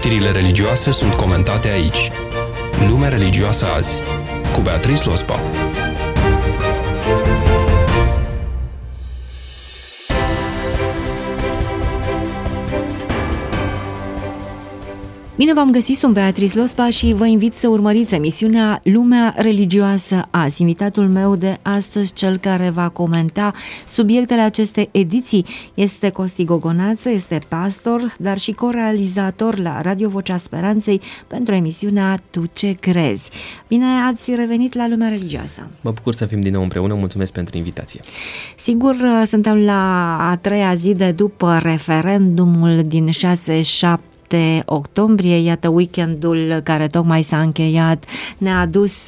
Știrile religioase sunt comentate aici. Lumea religioasă azi, cu Beatrice Lospa. Bine v-am găsit, sunt Beatrice Lospa și vă invit să urmăriți emisiunea Lumea religioasă azi. Invitatul meu de astăzi, cel care va comenta subiectele acestei ediții, este Costi Gogonață, este pastor, dar și corealizator la Radio Vocea Speranței pentru emisiunea Tu ce crezi. Bine ați revenit la Lumea religioasă. Mă bucur să fim din nou împreună, mulțumesc pentru invitație. Sigur, suntem la a treia zi de după referendumul din 6-7 octombrie, iată weekendul care tocmai s-a încheiat ne-a adus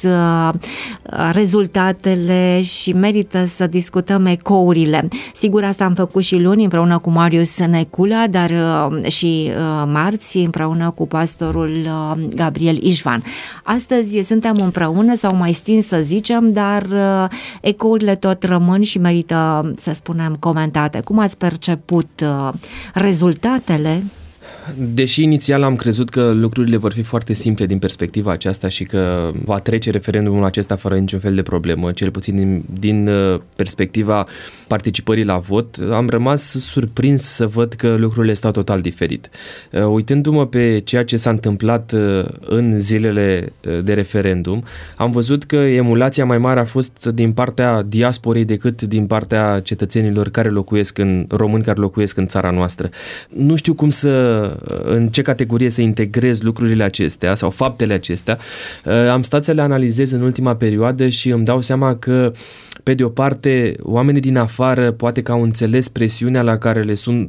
rezultatele și merită să discutăm ecourile. Sigur, asta am făcut și luni împreună cu Marius Necula, dar și marți împreună cu pastorul Gabriel Ișvan. Astăzi suntem împreună, sau mai stins să zicem, dar ecourile tot rămân și merită, să spunem, comentate. Cum ați perceput rezultatele? Deși inițial am crezut că lucrurile vor fi foarte simple din perspectiva aceasta și că va trece referendumul acesta fără niciun fel de problemă, cel puțin din perspectiva participării la vot, am rămas surprins să văd că lucrurile stau total diferit. Uitându-mă pe ceea ce s-a întâmplat în zilele de referendum, am văzut că emulația mai mare a fost din partea diasporei decât din partea cetățenilor români care locuiesc în țara noastră. Nu știu în ce categorie să integrez lucrurile acestea sau faptele acestea. Am stat să le analizez în ultima perioadă și îmi dau seama că, pe de o parte, oamenii din afară poate că au înțeles presiunea la care le sunt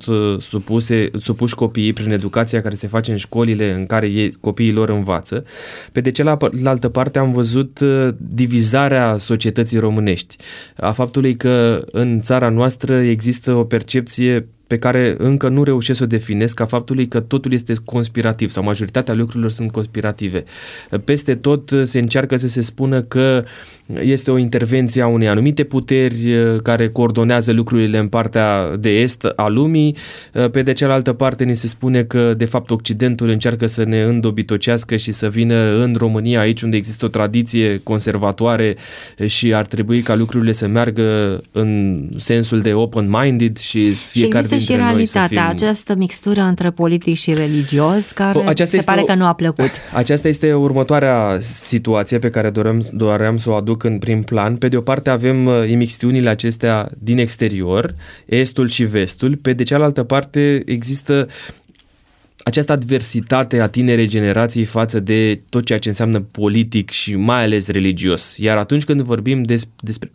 supuși copiii prin educația care se face în școlile în care copiii lor învață. Pe de cealaltă parte am văzut divizarea societății românești, a faptului că în țara noastră există o percepție pe care încă nu reușesc să o definesc, a faptului că totul este conspirativ sau majoritatea lucrurilor sunt conspirative. Peste tot se încearcă să se spună că este o intervenție a unei anumite puteri care coordonează lucrurile în partea de est a lumii. Pe de cealaltă parte ni se spune că de fapt Occidentul încearcă să ne îndobitocească și să vină în România, aici unde există o tradiție conservatoare și ar trebui ca lucrurile să meargă în sensul de open-minded și fiecare și realitatea, această mixtură între politic și religios, care se pare că nu a plăcut. Aceasta este următoarea situație pe care doream să o aduc în prim plan. Pe de o parte avem imixtiunile acestea din exterior, estul și vestul, pe de cealaltă parte există această adversitate a tinerei generații față de tot ceea ce înseamnă politic și mai ales religios. Iar atunci când vorbim despre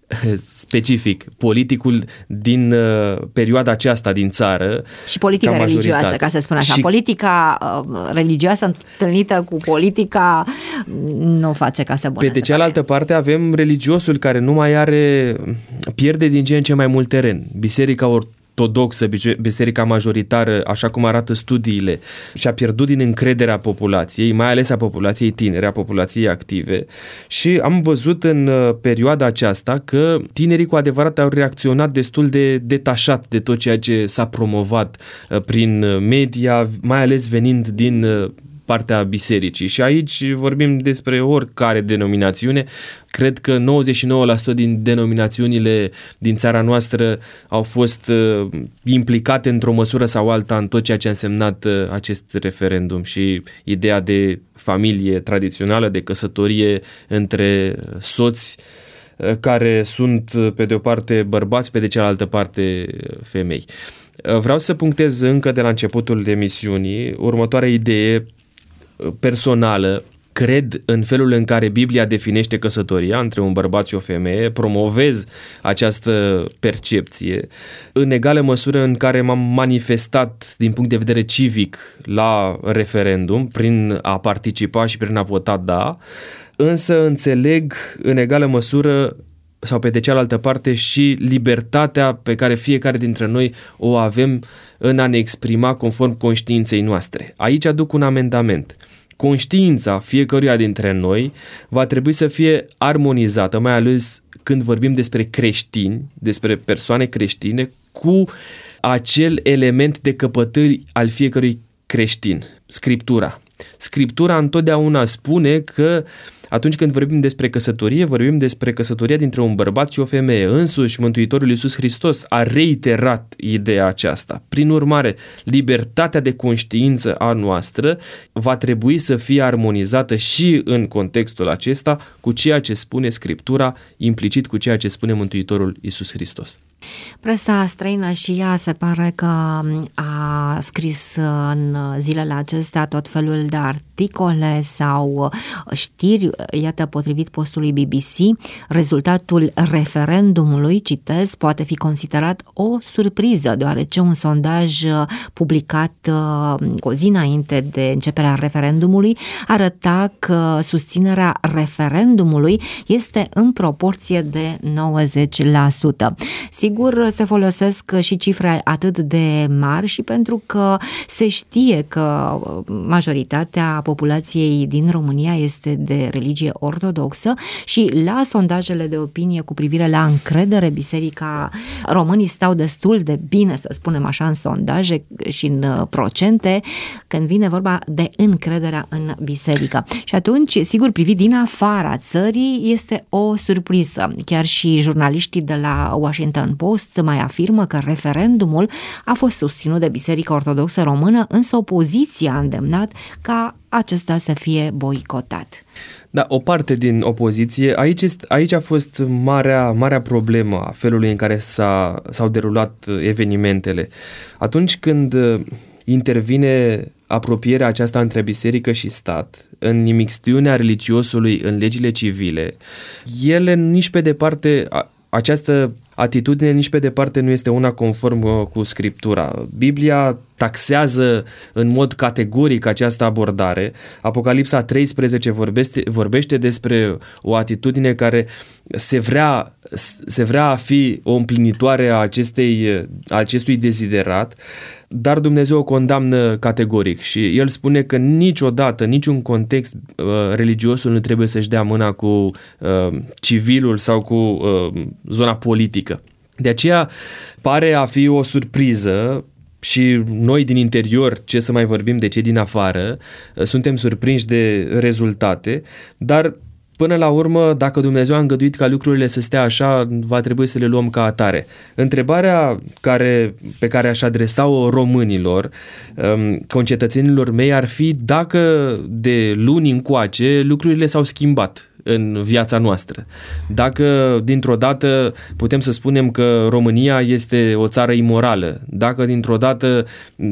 specific politicul din perioada aceasta din țară și politica religioasă, ca să spun așa. Și politica religioasă întâlnită cu politica nu face casă bună. Pe de cealaltă parte avem religiosul care nu mai pierde din ce în ce mai mult teren. Biserica ortodoxă, biserica majoritară, așa cum arată studiile, și-a pierdut din încrederea populației, mai ales a populației tinere, a populației active, și am văzut în perioada aceasta că tinerii cu adevărat au reacționat destul de detașat de tot ceea ce s-a promovat prin media, mai ales venind din partea bisericii. Și aici vorbim despre oricare denominațiune. Cred că 99% din denominațiunile din țara noastră au fost implicate într-o măsură sau alta în tot ceea ce a însemnat acest referendum și ideea de familie tradițională, de căsătorie între soți care sunt pe de o parte bărbați, pe de cealaltă parte femei. Vreau să punctez încă de la începutul emisiunii următoarea idee personală. Cred în felul în care Biblia definește căsătoria între un bărbat și o femeie, promovez această percepție în egală măsură în care m-am manifestat din punct de vedere civic la referendum prin a participa și prin a vota da, însă înțeleg în egală măsură sau pe de cealaltă parte și libertatea pe care fiecare dintre noi o avem în a ne exprima conform conștiinței noastre. Aici aduc un amendament. Conștiința fiecăruia dintre noi va trebui să fie armonizată, mai ales când vorbim despre creștini, despre persoane creștine, cu acel element de căpătâi al fiecărui creștin, Scriptura. Scriptura întotdeauna spune că atunci când vorbim despre căsătorie, vorbim despre căsătoria dintre un bărbat și o femeie. Însuși Mântuitorul Iisus Hristos a reiterat ideea aceasta. Prin urmare, libertatea de conștiință a noastră va trebui să fie armonizată și în contextul acesta cu ceea ce spune Scriptura, implicit cu ceea ce spune Mântuitorul Iisus Hristos. Presa străină și ea se pare că a scris în zilele acestea tot felul de articole sau știri, iată, potrivit postului BBC, rezultatul referendumului, citez, poate fi considerat o surpriză, deoarece un sondaj publicat cu o zi înainte de începerea referendumului arăta că susținerea referendumului este în proporție de 90%. Sigur, se folosesc și cifre atât de mari și pentru că se știe că majoritatea populației din România este de religie ortodoxă și la sondajele de opinie cu privire la încredere, biserica, românii stau destul de bine, să spunem așa, în sondaje și în procente, când vine vorba de încrederea în biserică. Și atunci, sigur, privit din afara țării, este o surpriză. Chiar și jurnaliștii de la Washington Post mai afirmă că referendumul a fost susținut de Biserica Ortodoxă Română, însă opoziția a îndemnat ca acesta să fie boicotat. Da, o parte din opoziție, aici a fost marea problemă a felului în care s-au derulat evenimentele. Atunci când intervine apropierea aceasta între biserică și stat, în imixtiunea religiosului în legile civile, ele nici pe departe, această atitudine nici pe departe nu este una conform cu Scriptura. Biblia taxează în mod categoric această abordare. Apocalipsa 13 vorbește despre o atitudine care se vrea a fi o împlinitoare a acestui deziderat, dar Dumnezeu o condamnă categoric și El spune că niciodată, niciun context religiosul nu trebuie să-și dea mâna cu civilul sau cu zona politică. De aceea pare a fi o surpriză și noi din interior, ce să mai vorbim de cei din afară, suntem surprinși de rezultate, dar până la urmă, dacă Dumnezeu a îngăduit ca lucrurile să stea așa, va trebui să le luăm ca atare. Întrebarea pe care aș adresa-o românilor, concetățenilor mei, ar fi dacă de luni încoace lucrurile s-au schimbat în viața noastră. Dacă dintr-o dată putem să spunem că România este o țară imorală, dacă dintr-o dată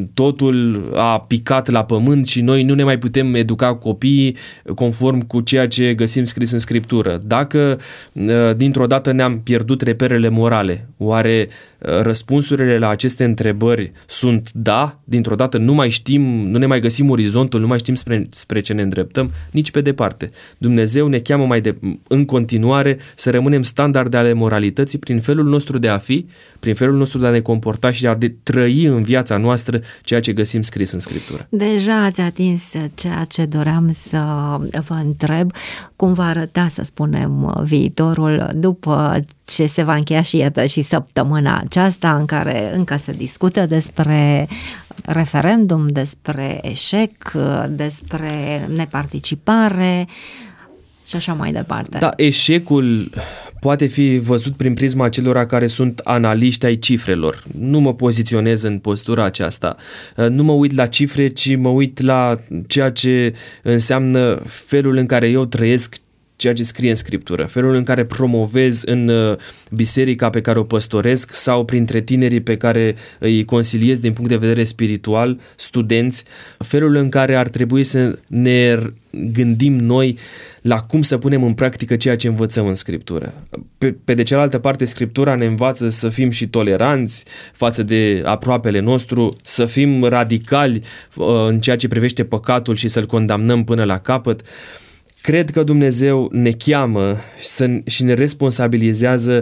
totul a picat la pământ și noi nu ne mai putem educa copiii conform cu ceea ce găsim scris în Scriptură, dacă dintr-o dată ne-am pierdut reperele morale, oare răspunsurile la aceste întrebări sunt da, dintr-o dată nu mai știm, nu ne mai găsim orizontul, nu mai știm spre ce ne îndreptăm, nici pe departe. Dumnezeu ne cheamă în continuare să rămânem standarde ale moralității prin felul nostru de a fi, prin felul nostru de a ne comporta și de a trăi în viața noastră ceea ce găsim scris în Scriptură. Deja ați atins ceea ce doream să vă întreb, cum va arăta, să spunem, viitorul după ce se va încheia și iată și săptămâna aceasta în care încă se discută despre referendum, despre eșec, despre neparticipare și așa mai departe. Da, eșecul poate fi văzut prin prisma celor care sunt analiști ai cifrelor. Nu mă poziționez în postura aceasta. Nu mă uit la cifre, ci mă uit la ceea ce înseamnă felul în care eu trăiesc ceea ce scrie în Scriptură, felul în care promovez în biserica pe care o păstoresc sau printre tinerii pe care îi consiliez din punct de vedere spiritual, studenți, felul în care ar trebui să ne gândim noi la cum să punem în practică ceea ce învățăm în Scriptură. Pe de cealaltă parte, Scriptura ne învață să fim și toleranți față de aproapele nostru, să fim radicali în ceea ce privește păcatul și să-l condamnăm până la capăt. Cred că Dumnezeu ne cheamă și ne responsabilizează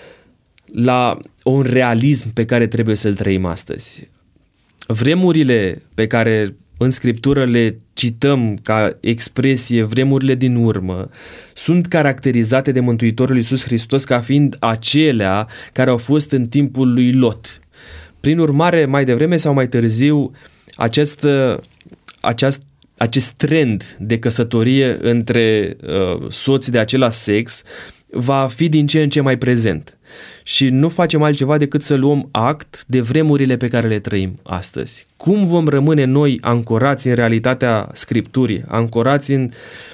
la un realism pe care trebuie să-l trăim astăzi. Vremurile pe care în Scriptură le cităm ca expresie, vremurile din urmă, sunt caracterizate de Mântuitorul Iisus Hristos ca fiind acelea care au fost în timpul lui Lot. Prin urmare, mai devreme sau mai târziu, acest trend de căsătorie între soți de același sex va fi din ce în ce mai prezent. Și nu facem altceva decât să luăm act de vremurile pe care le trăim astăzi. Cum vom rămâne noi ancorați în realitatea Scripturii, ancorați în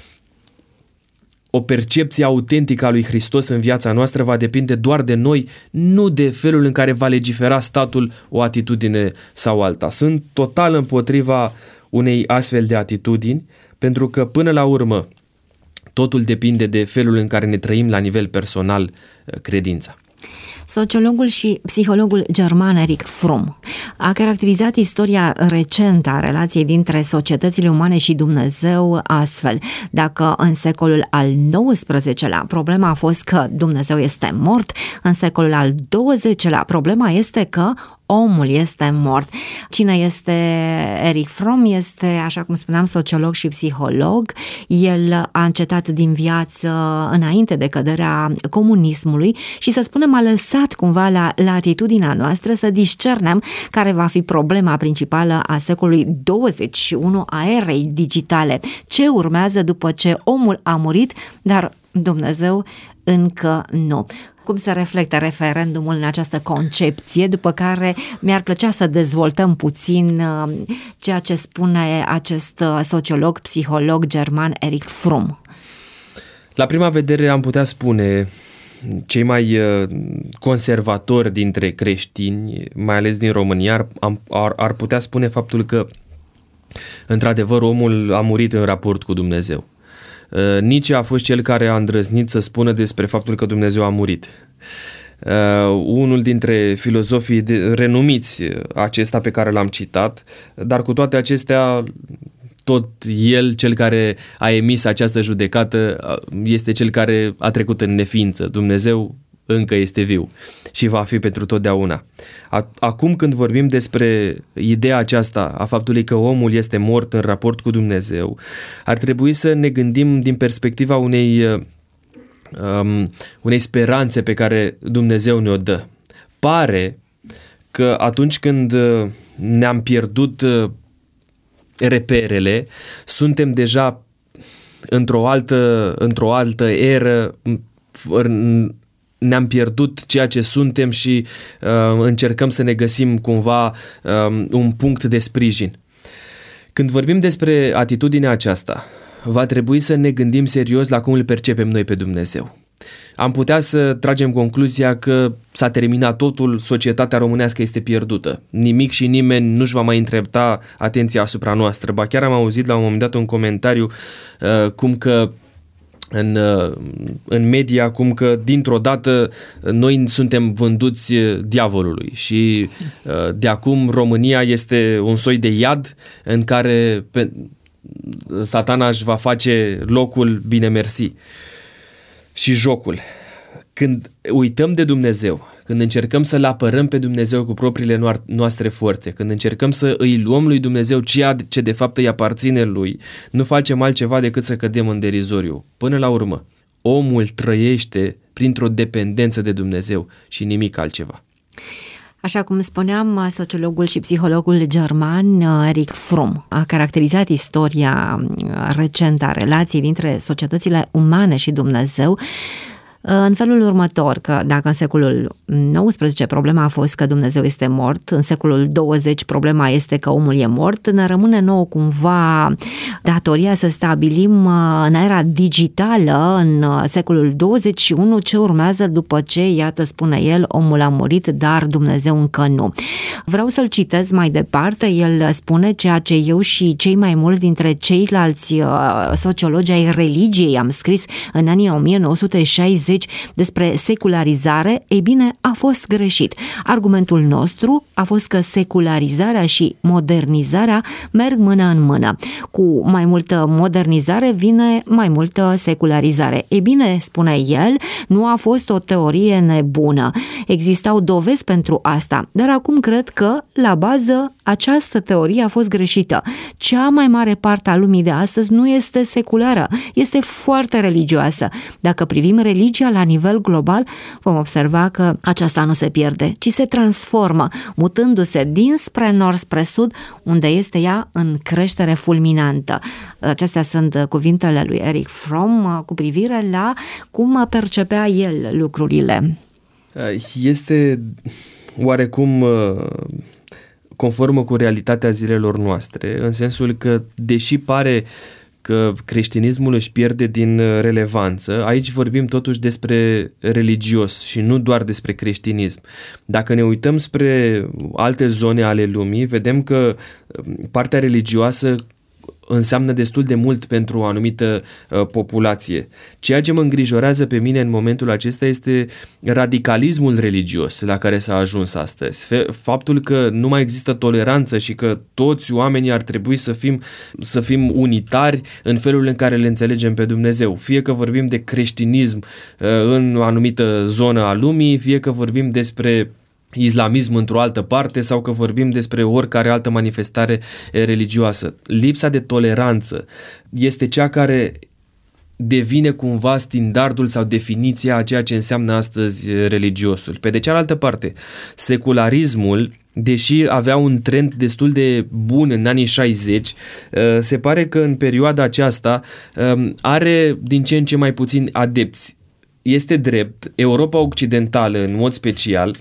o percepție autentică a lui Hristos în viața noastră, va depinde doar de noi, nu de felul în care va legifera statul o atitudine sau alta. Sunt total împotriva unei astfel de atitudini, pentru că până la urmă totul depinde de felul în care ne trăim la nivel personal credința. Sociologul și psihologul german Erich Fromm a caracterizat istoria recentă a relației dintre societățile umane și Dumnezeu astfel: dacă în secolul al XIX-lea problema a fost că Dumnezeu este mort, în secolul al XX-lea problema este că omul este mort. Cine este Erich Fromm? Este, așa cum spuneam, sociolog și psiholog. El a încetat din viață înainte de căderea comunismului și, să spunem, a lăsat cumva la latitudinea noastră să discernem care va fi problema principală a secolului 21, a erei digitale. Ce urmează după ce omul a murit, dar Dumnezeu încă nu. Cum se reflectă referendumul în această concepție, după care mi-ar plăcea să dezvoltăm puțin ceea ce spune acest sociolog, psiholog german Erich Fromm. La prima vedere am putea spune cei mai conservatori dintre creștini, mai ales din România, ar putea spune faptul că într-adevăr omul a murit în raport cu Dumnezeu. Nietzsche a fost cel care a îndrăznit să spună despre faptul că Dumnezeu a murit. Unul dintre filozofii renumiți, acesta pe care l-am citat, dar cu toate acestea, tot el, cel care a emis această judecată, este cel care a trecut în neființă. Dumnezeu încă este viu și va fi pentru totdeauna. Acum când vorbim despre ideea aceasta a faptului că omul este mort în raport cu Dumnezeu, ar trebui să ne gândim din perspectiva unei speranțe pe care Dumnezeu ne-o dă. Pare că atunci când ne-am pierdut reperele, suntem deja într-o altă eră, ne-am pierdut ceea ce suntem și încercăm să ne găsim cumva un punct de sprijin. Când vorbim despre atitudinea aceasta, va trebui să ne gândim serios la cum îl percepem noi pe Dumnezeu. Am putea să tragem concluzia că s-a terminat totul, societatea românească este pierdută. Nimic și nimeni nu-și va mai întrepta atenția asupra noastră. Ba chiar am auzit la un moment dat un comentariu cum că în media, cum că dintr-o dată noi suntem vânduți diavolului și de acum România este un soi de iad în care Satana își va face locul, bine mersi, și jocul. Când uităm de Dumnezeu, când încercăm să-L apărăm pe Dumnezeu cu propriile noastre forțe, când încercăm să îi luăm lui Dumnezeu ceea ce de fapt îi aparține lui, nu facem altceva decât să cădem în derizoriu. Până la urmă, omul trăiește printr-o dependență de Dumnezeu și nimic altceva. Așa cum spuneam, sociologul și psihologul german Erich Fromm a caracterizat istoria recentă a relației dintre societățile umane și Dumnezeu în felul următor, că dacă în secolul XIX problema a fost că Dumnezeu este mort, în secolul 20 problema este că omul e mort, ne rămâne nouă cumva datoria să stabilim în era digitală, în secolul 21, ce urmează după ce, iată, spune el, omul a murit, dar Dumnezeu încă nu. Vreau să-l citez mai departe, el spune ceea ce eu și cei mai mulți dintre ceilalți sociologi ai religiei am scris în anii 1960 despre secularizare. Ei bine, a fost greșit. Argumentul nostru a fost că secularizarea și modernizarea merg mână în mână. Cu mai multă modernizare vine mai multă secularizare. Ei bine, spune el, nu a fost o teorie nebună. Existau dovezi pentru asta, dar acum cred că, la bază, această teorie a fost greșită. Cea mai mare parte a lumii de astăzi nu este seculară, este foarte religioasă. Dacă privim religia religia la nivel global, vom observa că aceasta nu se pierde, ci se transformă, mutându-se dinspre nord spre sud, unde este ea în creștere fulminantă. Acestea sunt cuvintele lui Erich Fromm cu privire la cum percepea el lucrurile. Este oarecum conformă cu realitatea zilelor noastre, în sensul că, deși pare că creștinismul își pierde din relevanță, aici vorbim totuși despre religios și nu doar despre creștinism. Dacă ne uităm spre alte zone ale lumii, vedem că partea religioasă înseamnă destul de mult pentru o anumită populație. Ceea ce mă îngrijorează pe mine în momentul acesta este radicalismul religios la care s-a ajuns astăzi. Faptul că nu mai există toleranță și că toți oamenii ar trebui să fim unitari în felul în care le înțelegem pe Dumnezeu. Fie că vorbim de creștinism în o anumită zonă a lumii, fie că vorbim despre islamism într-o altă parte sau că vorbim despre oricare altă manifestare religioasă. Lipsa de toleranță este cea care devine cumva standardul sau definiția a ceea ce înseamnă astăzi religiosul. Pe de cealaltă parte, secularismul, deși avea un trend destul de bun în anii 60, se pare că în perioada aceasta are din ce în ce mai puțini adepți. Este drept, Europa Occidentală în mod special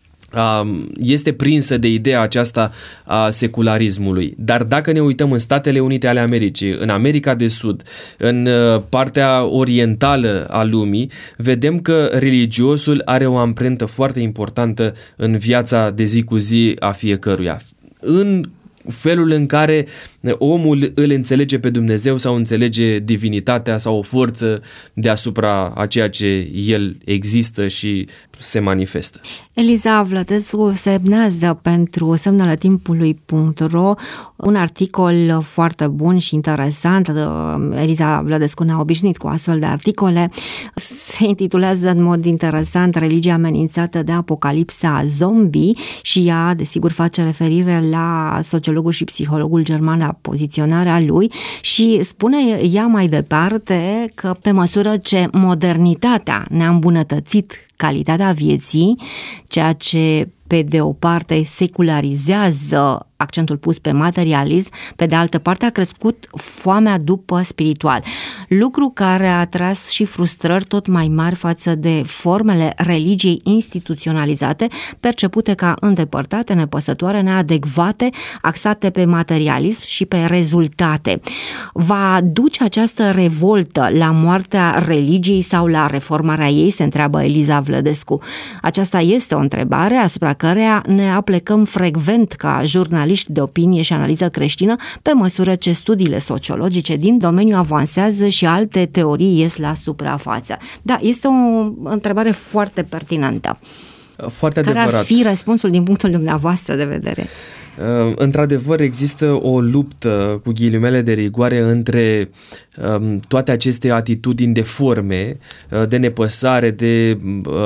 este prinsă de ideea aceasta a secularismului. Dar dacă ne uităm în Statele Unite ale Americii, în America de Sud, în partea orientală a lumii, vedem că religiosul are o amprentă foarte importantă în viața de zi cu zi a fiecăruia. În felul în care omul îl înțelege pe Dumnezeu sau înțelege divinitatea sau o forță deasupra a ceea ce el există și se manifestă. Eliza Vlădescu semnează pentru semnele timpului.ro un articol foarte bun și interesant. Eliza Vlădescu ne-a obișnuit cu astfel de articole. Se intitulează în mod interesant Religia amenințată de apocalipsa zombie și ea, desigur, face referire la sociologul și psihologul german, la poziționarea lui, și spune ea mai departe că pe măsură ce modernitatea ne-a îmbunătățit calitatea vieții, ceea ce pe de o parte secularizează accentul pus pe materialism, pe de altă parte a crescut foamea după spiritual, lucru care a tras și frustrări tot mai mari față de formele religiei instituționalizate, percepute ca îndepărtate, nepăsătoare, neadecvate, axate pe materialism și pe rezultate. Va duce această revoltă la moartea religiei sau la reformarea ei, se întreabă Eliza Vlădescu. Aceasta este o întrebare asupra căreia ne aplecăm frecvent ca jurnaliști de opinie și analiză creștină, pe măsură ce studiile sociologice din domeniu avansează și alte teorii ies la suprafață. Da, este o întrebare foarte pertinentă. Foarte care adevărat. Ar fi răspunsul din punctul dumneavoastră de vedere? Într-adevăr, există o luptă cu ghilimele de rigoare între toate aceste atitudini deforme, de nepăsare, de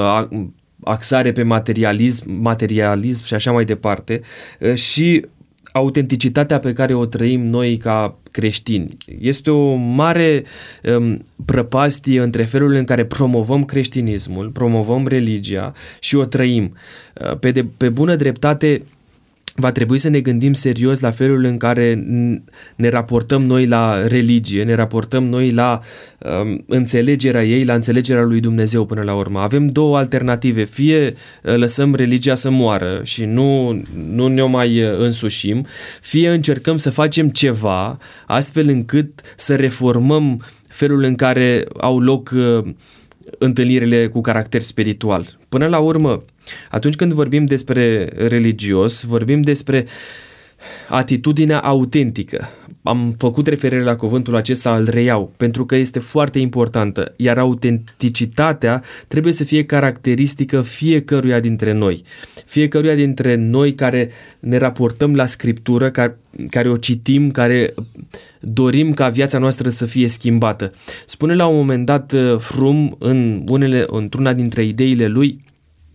axare pe materialism și așa mai departe, și autenticitatea pe care o trăim noi ca creștini. Este o mare prăpastie între felul în care promovăm creștinismul, promovăm religia și o trăim. Pe bună dreptate, va trebui să ne gândim serios la felul în care ne raportăm noi la religie, ne raportăm noi la înțelegerea ei, la înțelegerea lui Dumnezeu până la urmă. Avem două alternative: fie lăsăm religia să moară și nu ne-o mai însușim, fie încercăm să facem ceva astfel încât să reformăm felul în care au loc întâlnirile cu caracter spiritual. Până la urmă, atunci când vorbim despre religios, vorbim despre atitudinea autentică. Am făcut referire la cuvântul acesta, îl reiau, pentru că este foarte importantă, iar autenticitatea trebuie să fie caracteristică fiecăruia dintre noi. Fiecăruia dintre noi care ne raportăm la Scriptură, care o citim, care dorim ca viața noastră să fie schimbată. Spune la un moment dat Fromm într-una dintre ideile lui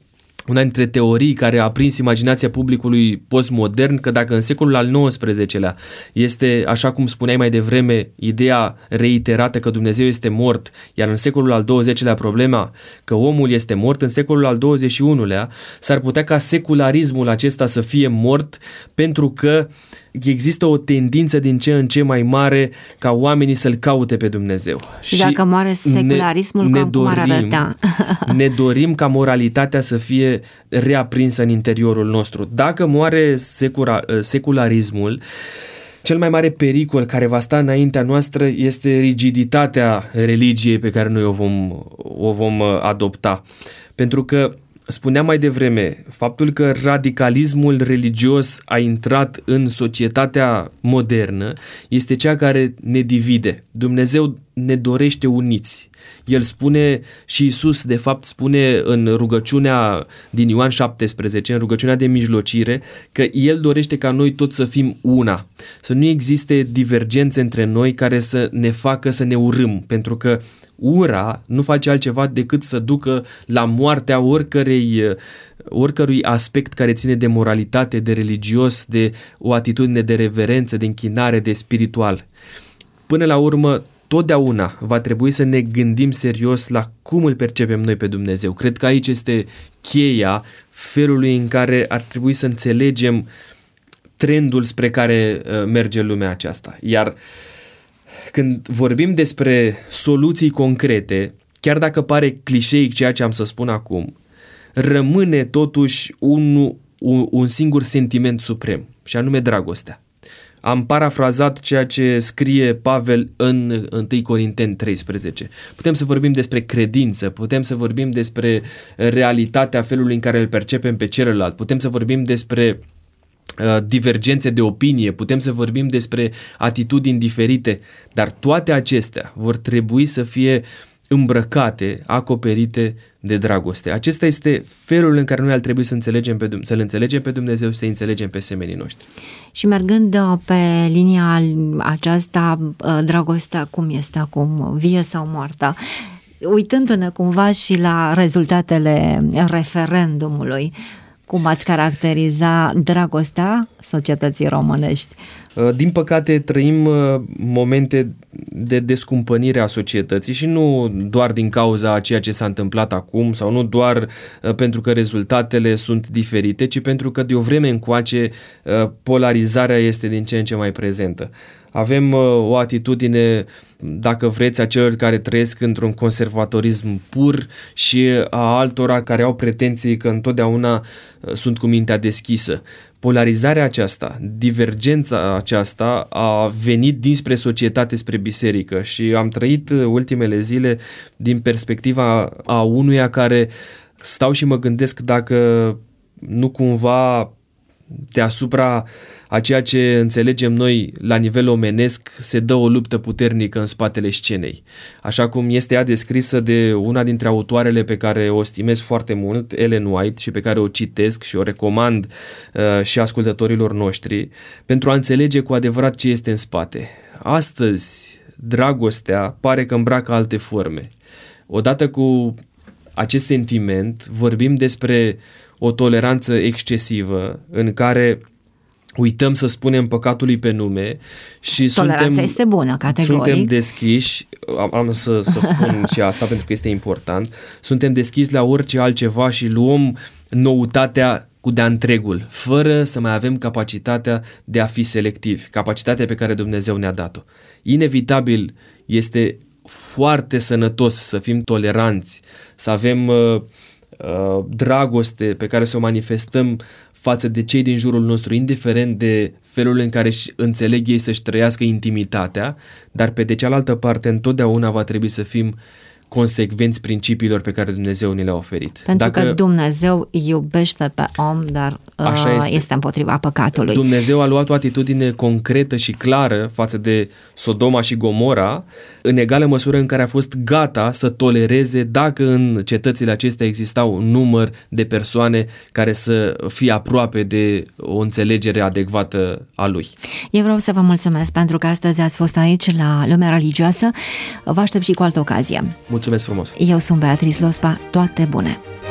una dintre teorii care a prins imaginația publicului postmodern, că dacă în secolul al XIX-lea este, așa cum spuneai mai devreme, ideea reiterată că Dumnezeu este mort, iar în secolul al XX-lea problema că omul este mort, în secolul al XXI-lea s-ar putea ca secularismul acesta să fie mort, pentru că există o tendință din ce în ce mai mare ca oamenii să-L caute pe Dumnezeu. Și dacă moare secularismul, cum ar arăta? Ne dorim ca moralitatea să fie reaprinsă în interiorul nostru. Dacă moare secularismul, cel mai mare pericol care va sta înaintea noastră este rigiditatea religiei pe care noi o vom adopta. Pentru că spuneam mai devreme, faptul că radicalismul religios a intrat în societatea modernă este cea care ne divide. Dumnezeu ne dorește uniți. El spune, și Iisus de fapt spune în rugăciunea din Ioan 17, în rugăciunea de mijlocire, că El dorește ca noi toți să fim una, să nu existe divergențe între noi care să ne facă să ne urâm, pentru că ura nu face altceva decât să ducă la moartea oricărui aspect care ține de moralitate, de religios, de o atitudine de reverență, de închinare, de spiritual. Până la urmă, totdeauna va trebui să ne gândim serios la cum îl percepem noi pe Dumnezeu. Cred că aici este cheia felului în care ar trebui să înțelegem trendul spre care merge lumea aceasta. Iar când vorbim despre soluții concrete, chiar dacă pare clișeic ceea ce am să spun acum, rămâne totuși un singur sentiment suprem, și anume dragostea. Am parafrazat ceea ce scrie Pavel în 1 Corinteni 13. Putem să vorbim despre credință, putem să vorbim despre realitatea felului în care îl percepem pe celălalt, putem să vorbim despre divergențe de opinie, putem să vorbim despre atitudini diferite, dar toate acestea vor trebui să fie îmbrăcate, acoperite de dragoste. Acesta este felul în care noi ar trebui să-L înțelegem pe Dumnezeu și să înțelegem pe semenii noștri. Și mergând pe linia aceasta, dragostea cum este acum, vie sau moartă? Uitându-ne cumva și la rezultatele referendumului, cum ați caracteriza dragostea societății românești? Din păcate trăim momente de descumpănire a societății și nu doar din cauza a ceea ce s-a întâmplat acum sau nu doar pentru că rezultatele sunt diferite, ci pentru că de o vreme încoace polarizarea este din ce în ce mai prezentă. Avem o atitudine, dacă vreți, a celor care trăiesc într-un conservatorism pur și a altora care au pretenții că întotdeauna sunt cu mintea deschisă. Polarizarea aceasta, divergența aceasta a venit dinspre societate spre biserică și am trăit ultimele zile din perspectiva a unuia care stau și mă gândesc dacă nu cumva deasupra a ceea ce înțelegem noi la nivel omenesc se dă o luptă puternică în spatele scenei. Așa cum este ea descrisă de una dintre autoarele pe care o stimez foarte mult, Ellen White, și pe care o citesc și o recomand și ascultătorilor noștri, pentru a înțelege cu adevărat ce este în spate. Astăzi, dragostea pare că îmbracă alte forme. Odată cu acest sentiment, vorbim despre o toleranță excesivă în care uităm să spunem păcatului pe nume și toleranța este bună, categoric. Suntem deschiși, am să spun și asta pentru că este important, suntem deschiși la orice altceva și luăm noutatea cu de-a întregul, fără să mai avem capacitatea de a fi selectivi, capacitatea pe care Dumnezeu ne-a dat-o. Inevitabil este foarte sănătos să fim toleranți, să avem dragoste pe care să o manifestăm față de cei din jurul nostru, indiferent de felul în care înțeleg ei să-și trăiască intimitatea, dar pe de cealaltă parte întotdeauna va trebui să fim consecvenți principiilor pe care Dumnezeu ni le-a oferit. Pentru că Dumnezeu iubește pe om, dar este împotriva păcatului. Dumnezeu a luat o atitudine concretă și clară față de Sodoma și Gomora, în egală măsură în care a fost gata să tolereze dacă în cetățile acestea existau un număr de persoane care să fie aproape de o înțelegere adecvată a Lui. Eu vreau să vă mulțumesc pentru că astăzi ați fost aici la Lumea Religioasă. Vă aștept și cu altă ocazie. Mulțumesc frumos! Eu sunt Beatrice Lospa, toate bune!